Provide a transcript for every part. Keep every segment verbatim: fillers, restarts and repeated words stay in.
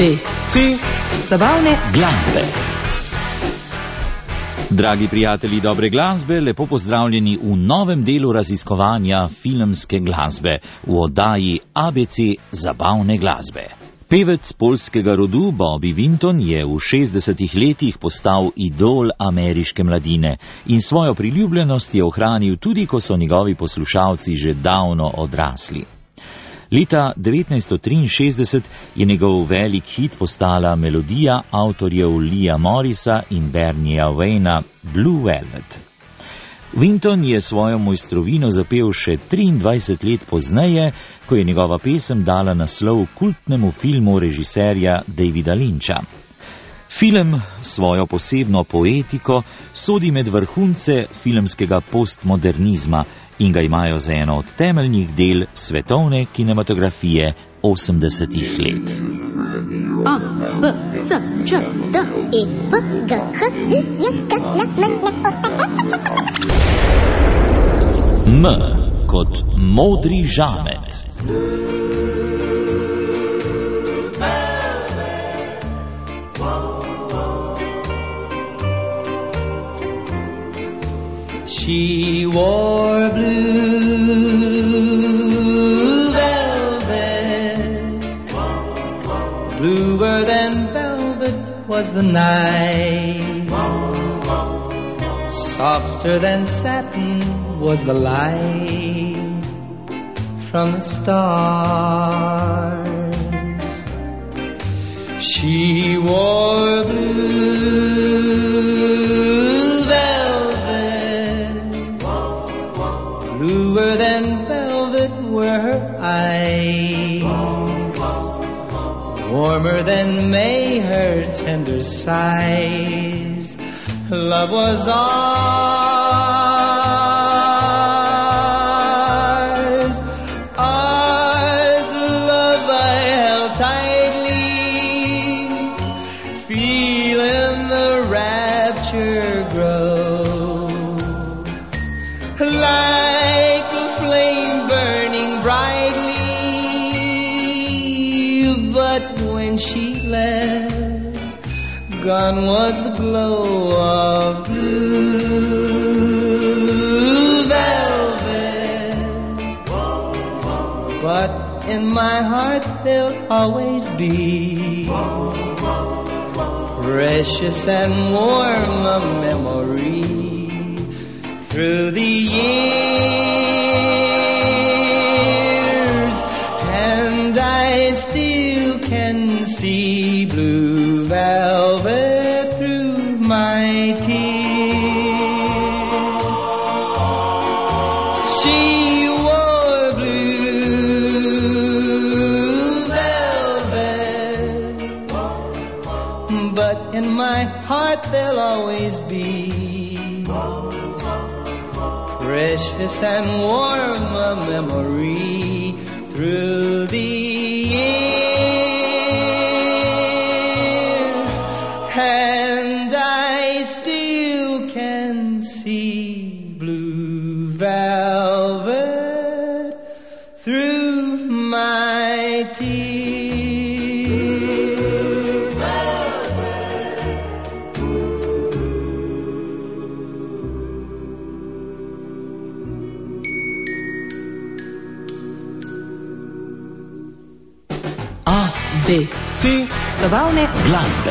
B C Zabavne glasbe. Dragi prijatelji dobre glasbe, lepo pozdravljeni v novem delu raziskovanja filmske glasbe v oddaji A B C Zabavne glasbe. Pevec poljskega rodu Bobby Vinton je v šestdesetih letih postal idol ameriške mladine in svojo priljubljenost je ohranil tudi, ko so njegovi poslušalci že davno odrasli. Leta devetnajststo triinšestdeset je njegov velik hit postala melodija avtorjev Leea Morrisa in Bernieja Wayna Blue Velvet. Vinton je svojo mojstrovino zapel še triindvajset let pozneje, ko je njegova pesem dala naslov kultnemu filmu režiserja Davida Lyncha. Film s svojo posebno poetiko sodi med vrhunce filmskega postmodernizma in ga imajo za eno od temeljnih del svetovne kinematografije osemdesetih let. A, B, C, Č, D, E, F, G, H, I, J, K, L, M, N, O. M kot modri žamet. She wore blue velvet, bluer than velvet was the night, softer than satin was the light from the stars. She wore blue velvet, bluer than velvet were her eyes, warmer than May her tender sighs. Love was ours, ours, love I held tightly, feeling the rapture grow, like a flame burning brightly. But when she left, gone was the glow of blue velvet. But in my heart there'll always be precious and warm a memory through the years, and I still can see blue velvet through my tears. She wore blue velvet, but in my heart there'll always be precious and warm a memory through the years, and I still can see blue velvet through my tears. A, B, C Zabavne glasbe.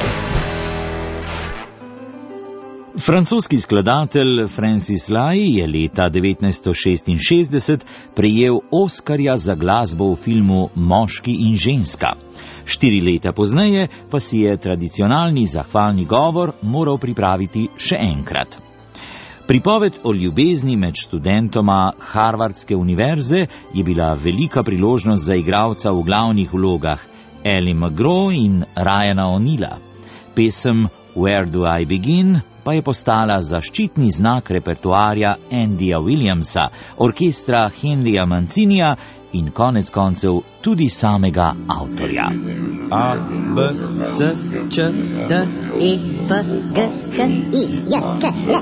Francoski skladatelj Francis Lai je leta devetnajststo šestinšestdeset prejel Oskarja za glasbo v filmu Moški in ženska. Štiri leta pozneje pa si je tradicionalni zahvalni govor moral pripraviti še enkrat. Pripoved o ljubezni med študentoma Harvardske univerze je bila velika priložnost za igralca v glavnih vlogah Ally McGraw in Ryana O'Neilla. Pesem Where Do I Begin pa je postala zaščitni znak repertoarja Andyja Williamsa, orkestra Henryja Mancinija in konec koncev tudi samega avtorja. A, B, C, Č, D, E, F, G, H, I, J, K, L,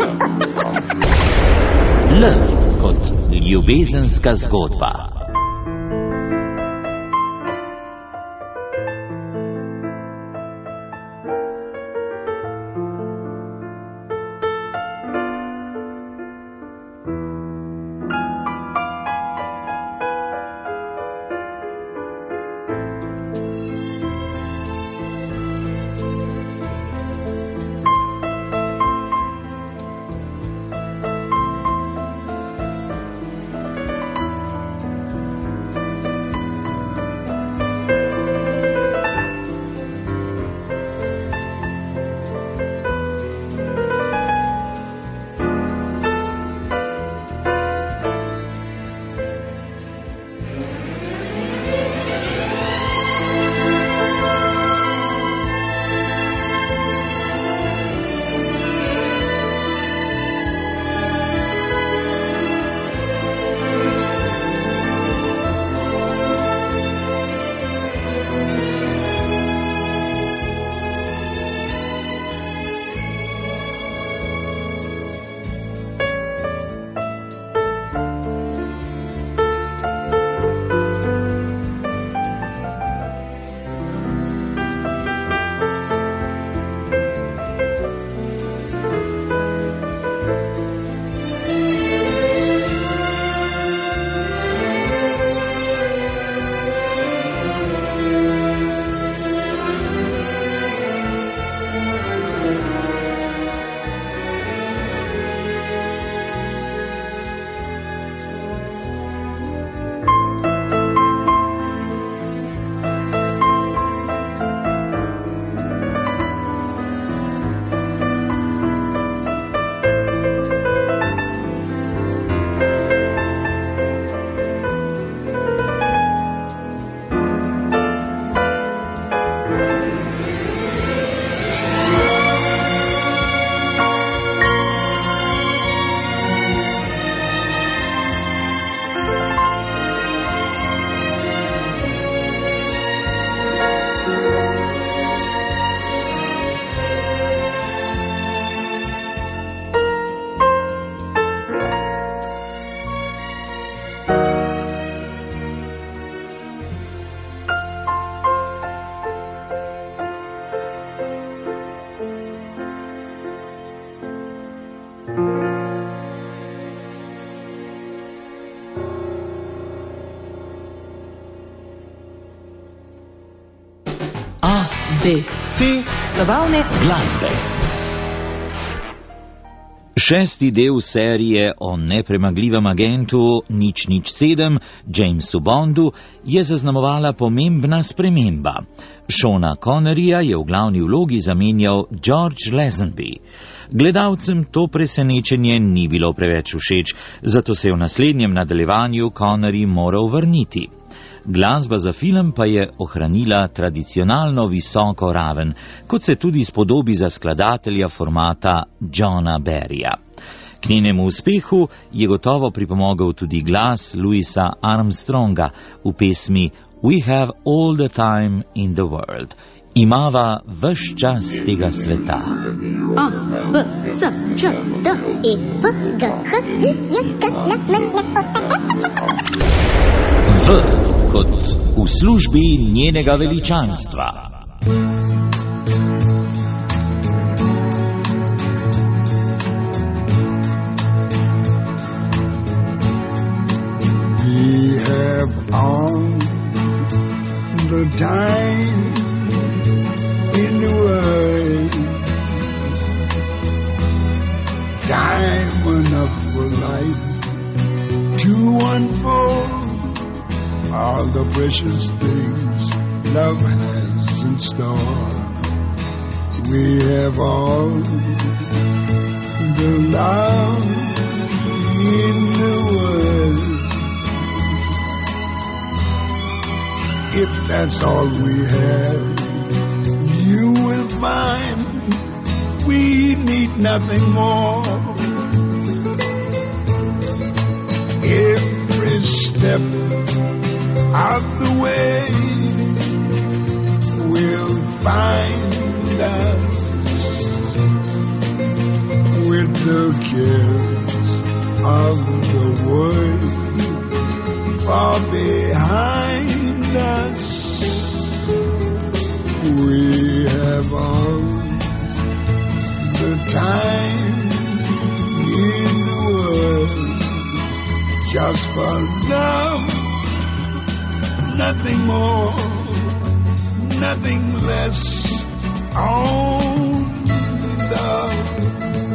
M, L kot ljubezenska zgodba. B C zabavne glasbe. Šesti del serije o nepremagljivem agentu nič nič sedem, Jamesu Bondu, je zaznamovala pomembna sprememba. Seana Conneryja je v glavni vlogi zamenjal George Lazenby. Gledalcem to presenečenje ni bilo preveč všeč, zato se je v naslednjem nadaljevanju Connery moral vrniti. Glasba za film pa je ohranila tradicionalno visoko raven, kot se tudi spodobi za skladatelja formata Johna Barryja. K njenemu uspehu je gotovo pripomogel tudi glas Louisa Armstronga v pesmi We have all the time in the world. Imava ves čas tega sveta. A, B, C, Č, D, E, F, G, H, I, J, K, L, M, N, V kot v službi njenega veličanstva. We have all the time in the world, time enough for life to unfold all the precious things love has in store. We have all the love in the world. If that's all we have, you will find we need nothing more. Every step of the way will find us with the cares of the world far behind us. We have all the time in the world just for love. Nothing more, nothing less, only love.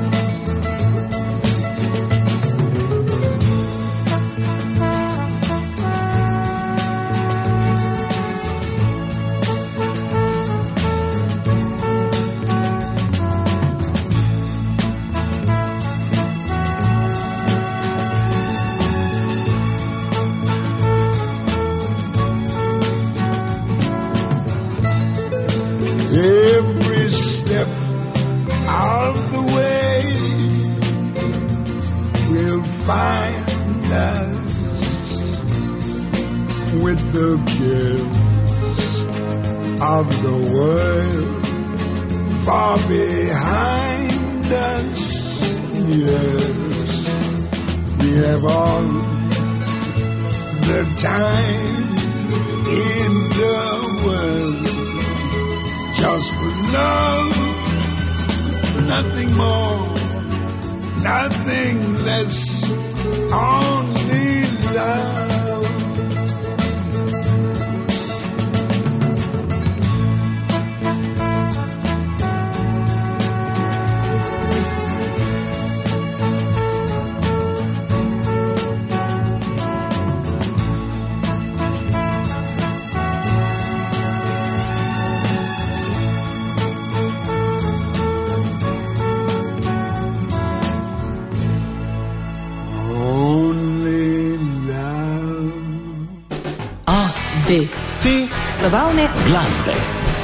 Every step of the way will find us with the cares of the world far behind us. Yes, we have all the time in the world just for love, nothing more, nothing less, only love. B C zabavne glasbe.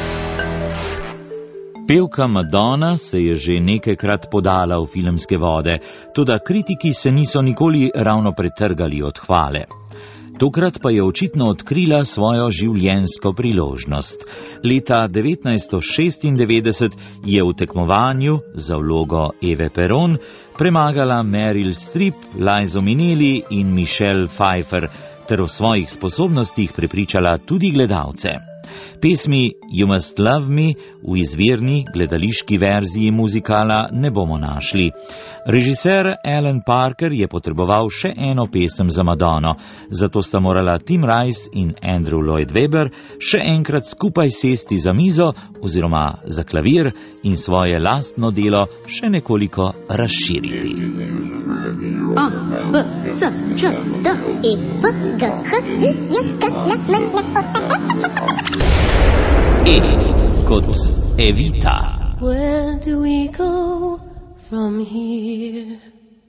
Pevka Madonna se je že nekajkrat podala v filmske vode, toda kritiki se niso nikoli ravno pretrgali od hvale. Tokrat pa je očitno odkrila svojo življenjsko priložnost. Leta devetnajststo šestindevetdeset je v tekmovanju za vlogo Eve Peron premagala Meryl Streep, Lizo Minnelli in Michelle Pfeiffer ter o svojih sposobnostih prepričala tudi gledalce. Pesmi You Must Love Me v izvirni gledališki verziji muzikala ne bomo našli. Režiser Alan Parker je potreboval še eno pesem za Madonno, zato sta morala Tim Rice in Andrew Lloyd Webber še enkrat skupaj sesti za mizo oziroma za klavir in svoje lastno delo še nekoliko razširiti. A, B, C, Č, D, E, F, G, H, I, J, K, L, M, N, O. E kot Evita. Where do we go from here?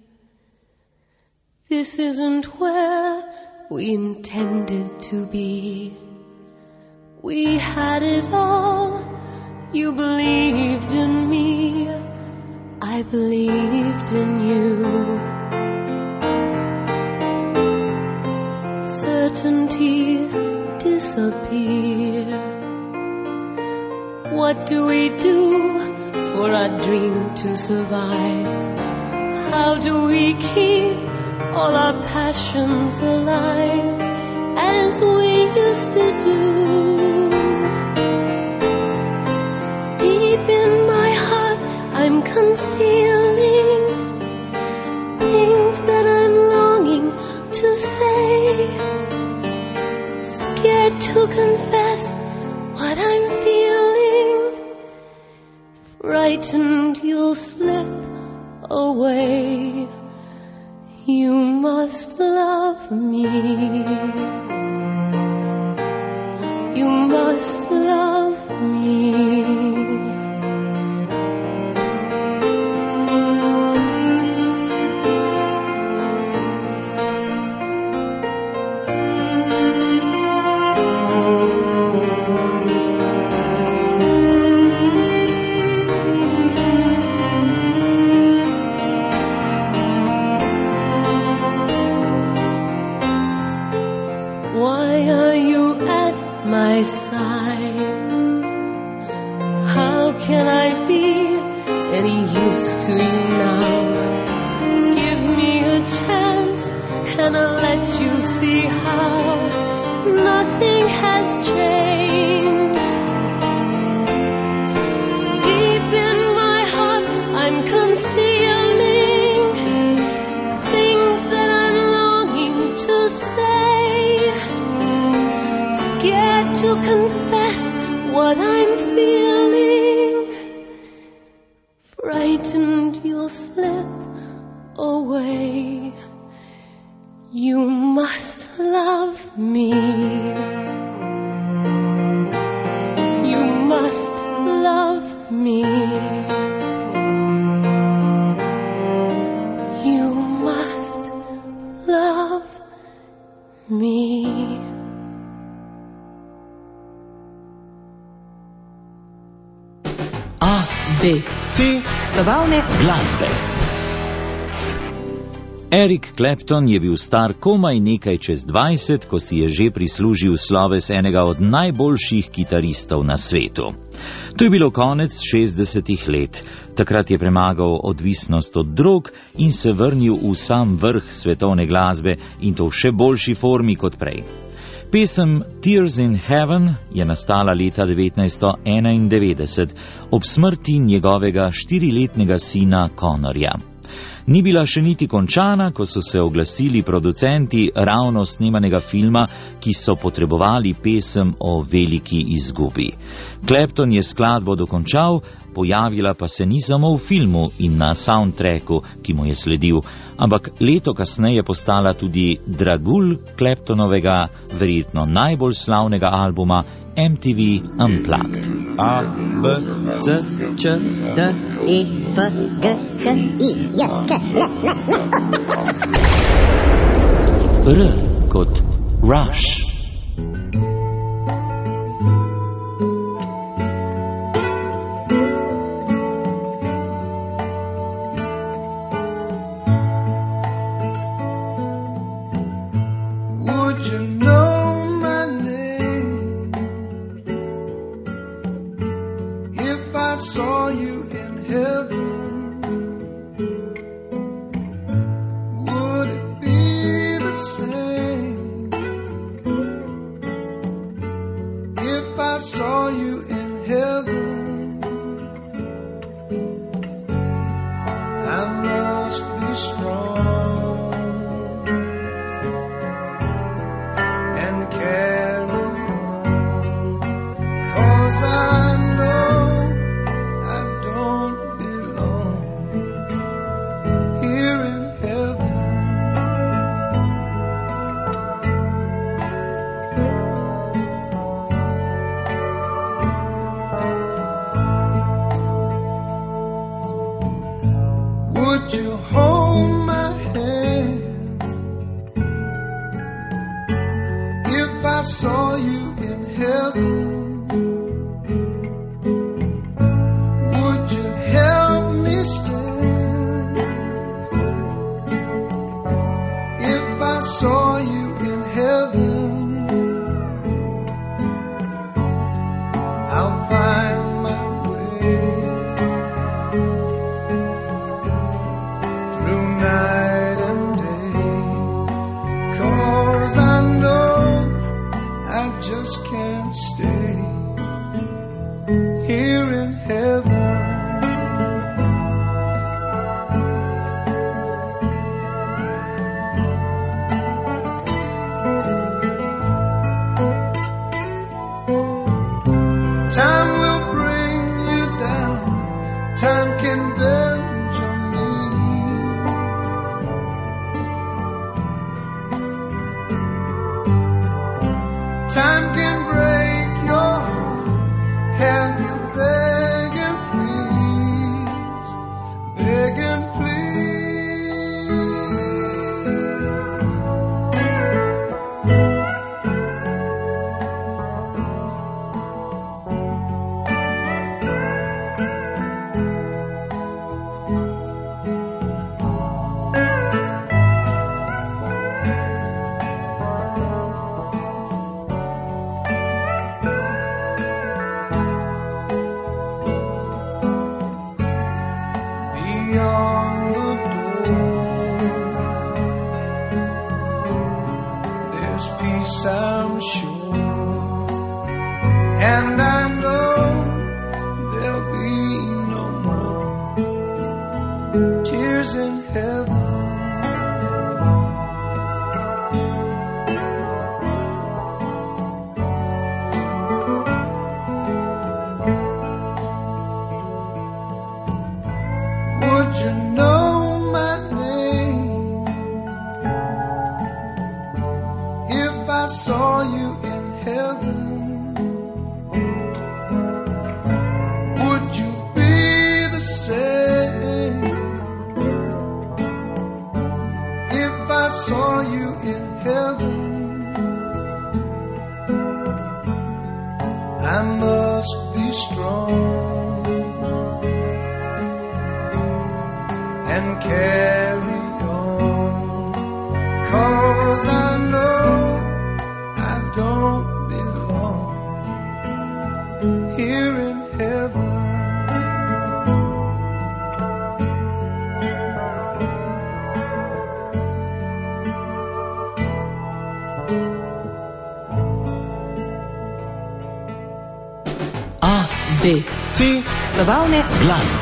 This isn't where we intended to be. We had it all. You believed in me. I believed in you. Certainties disappear. What do we do for our dream to survive? How do we keep all our passions alive as we used to do? Deep in my heart I'm concealing things that I'm longing to say, scared to confess what I'm feeling, frightened you'll slip away. You must love me. You must love me. My side, how can I be any use to you now? Give me a chance and I'll let you see how nothing has changed. Deep in my heart I'm concealing things that I'm longing to say, scared to confess what I'm feeling, frightened you'll slip away. You must love me. You must love me. You must love me. B, C, zabavne glasbe. Eric Clapton je bil star komaj nekaj čez dvajset, ko si je že prislužil sloves enega od najboljših kitaristov na svetu. To je bilo konec šestdesetih let. Takrat je premagal odvisnost od drog in se vrnil v sam vrh svetovne glasbe in to v še boljši formi kot prej. Pesem Tears in Heaven je nastala leta devetnajststo enaindevetdeset ob smrti njegovega štiriletnega sina Conorja. Ni bila še niti končana, ko so se oglasili producenti ravno snemanega filma, ki so potrebovali pesem o veliki izgubi. Clapton je skladbo dokončal, pojavila pa se ni samo v filmu in na soundtracku, ki mu je sledil, ampak leto kasneje postala tudi dragulj Claptonovega, verjetno najbolj slavnega albuma M T V Unplugged. A, B, C, Č, D, E, F, G, H, I, J, K, L, M, N, O. R kot Rush. Would you know my name if I saw you in heaven? Would it be the same saw you in heaven, I must be strong and carry on, 'cause I know I don't belong here in heaven. Would you hold my hand if I saw you in heaven? Would you help me stand if I saw you in heaven? I'll find my way through night and day, 'cause I know I just can't stay here in heaven. Time will bring you down, time can bend your knee. Time can break your heart, have you begging please, begging please. Beyond the door, there's peace, I'm sure, and I know there'll be no more tears in heaven. Would you know my name if I saw you in heaven? Would you be the same if I saw you in heaven? I must be strong and carry on, 'cause I know I don't belong here in heaven. A, B, C, zabavne Glasbe.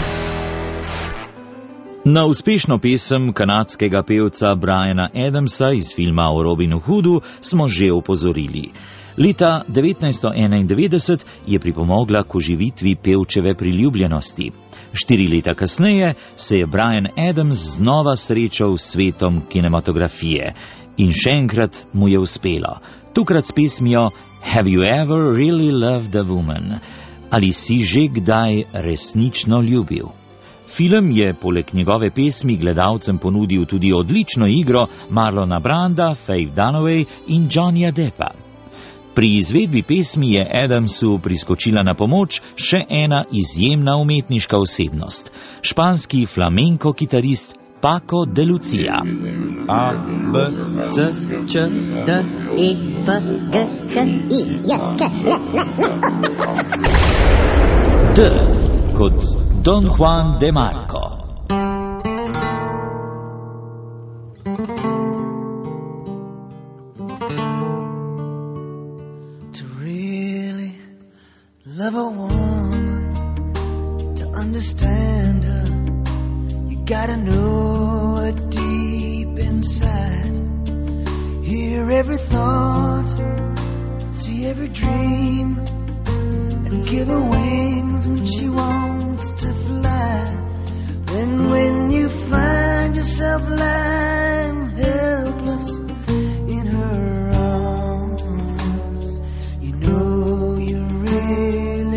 Na uspešno pesem kanadskega pevca Briana Adamsa iz filma o Robinu Hoodu smo že opozorili. Leta devetnajststo enaindevetdeset je pripomogla k oživitvi pevčeve priljubljenosti. Štiri leta kasneje se je Brian Adams znova srečal s svetom kinematografije in še enkrat mu je uspelo. Tokrat s pesmijo Have you ever really loved a woman? Ali si že kdaj resnično ljubil? Film je poleg njegove pesmi gledalcem ponudil tudi odlično igro Marlona Branda, Faye Dunaway in Johnnyja Deppa. Pri izvedbi pesmi je Adamsu priskočila na pomoč še ena izjemna umetniška osebnost, španski flamenko kitarist Paco de Lucia. A, B, C, Č, D, E, F, G, H, I, J, K, L, M, N, O. D kot Don Juan de Marco. to really love a woman, to understand her, you gotta know her deep inside. Hear every thought, see every dream, and give her wings when she wants to fly. Then when you find yourself lying helpless in her arms, you know you really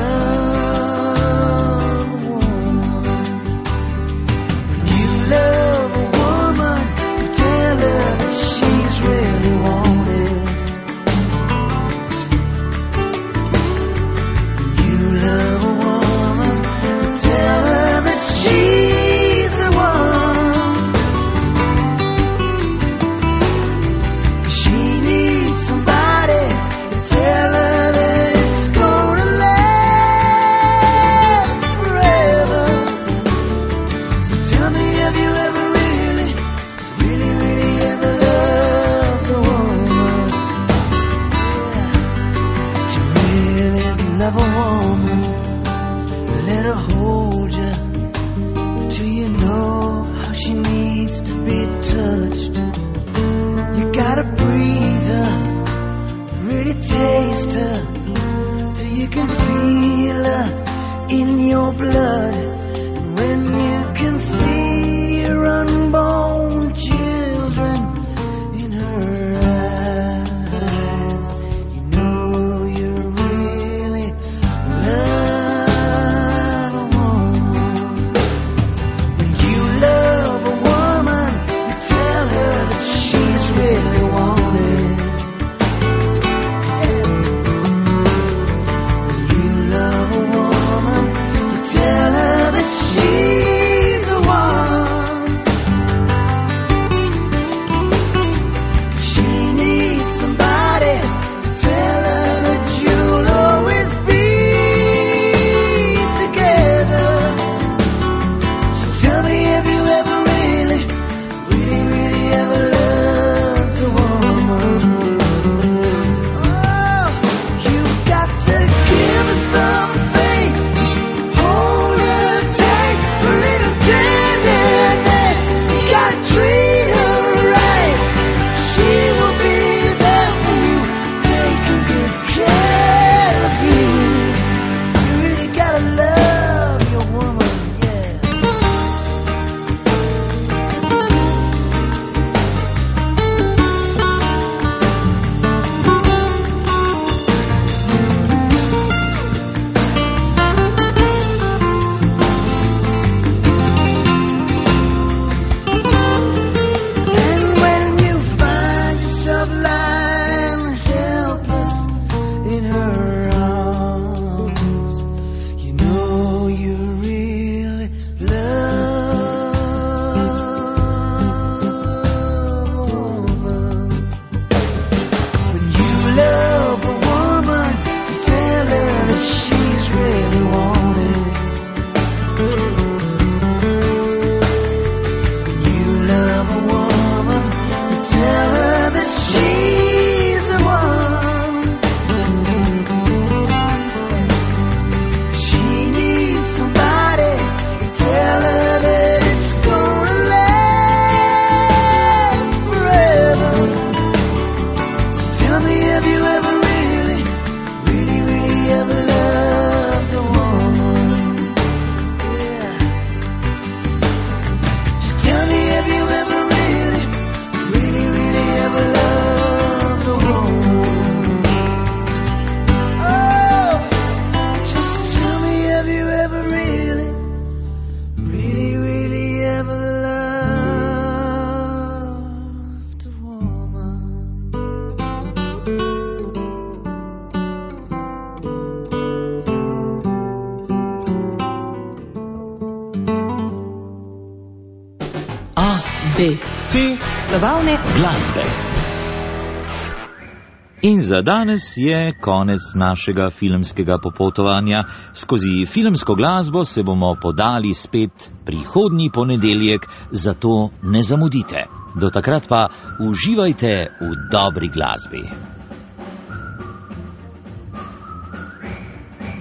love a woman. When you love a woman, you tell her that she's really wanted. When you love a woman, you tell her that she's the one. 'Cause she needs somebody to tell her that it's gonna last forever. So tell me, have you ever really, really, really ever loved a woman? Yeah. To really love a woman, let her hold you till you know how she needs to be touched. You gotta breathe her, really taste her, till you can feel her in your blood. And when you can see your unborn children in her eyes, you know you really love a woman. When you love a woman, you tell her that she's really wanted. When you love a woman, you tell her that she's the one. 'Cause she needs somebody to tell her that you'll always be together. So tell me, have you ever really, really, really ever loved a woman? Oh, you've got to give her some faith, hold her tight, a little tenderness. You gotta treat her right. She will be there for you, taking good care of you. You really gotta love your woman, yeah. And when you find yourself lying helpless in her arms, you know you really love a woman. When you love a woman, you tell her that she's really wanted. When you love a woman, you tell her that she's the one. She needs somebody to tell her that it's gonna last forever. So tell me, have you ever really, really, really ever loved a woman? Yeah. Just tell me, have you ever really, really, really ever loved a woman? Oh, just tell me, have you ever really, really, really ever loved a woman? A, B, C, zabavne Glasbe. In za danes je konec našega filmskega popotovanja. Skozi filmsko glasbo se bomo podali spet prihodnji ponedeljek, zato ne zamudite. Do takrat pa uživajte v dobri glasbi.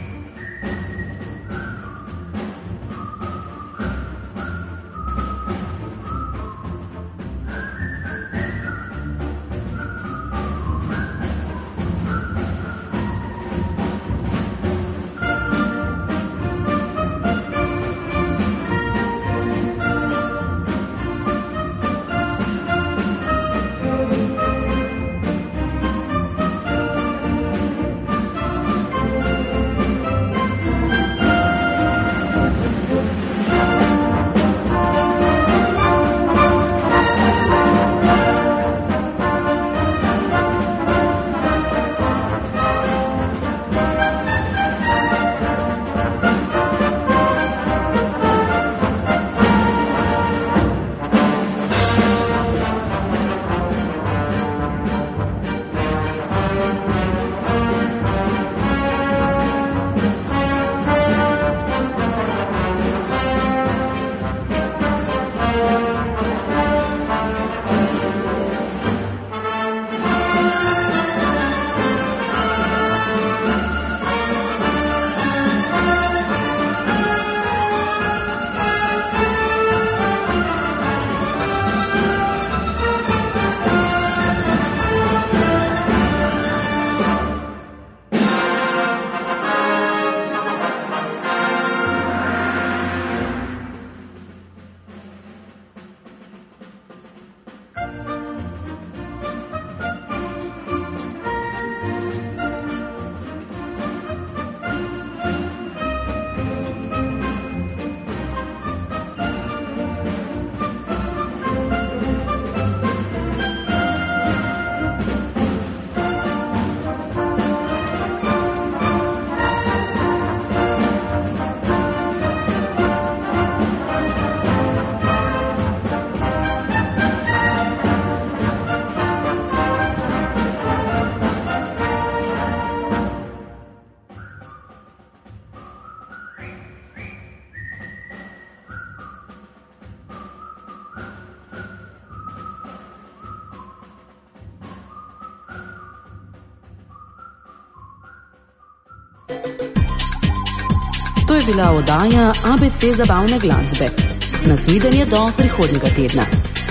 To je bila oddaja A B C zabavne glasbe. Nasvidenje do prihodnjega tedna.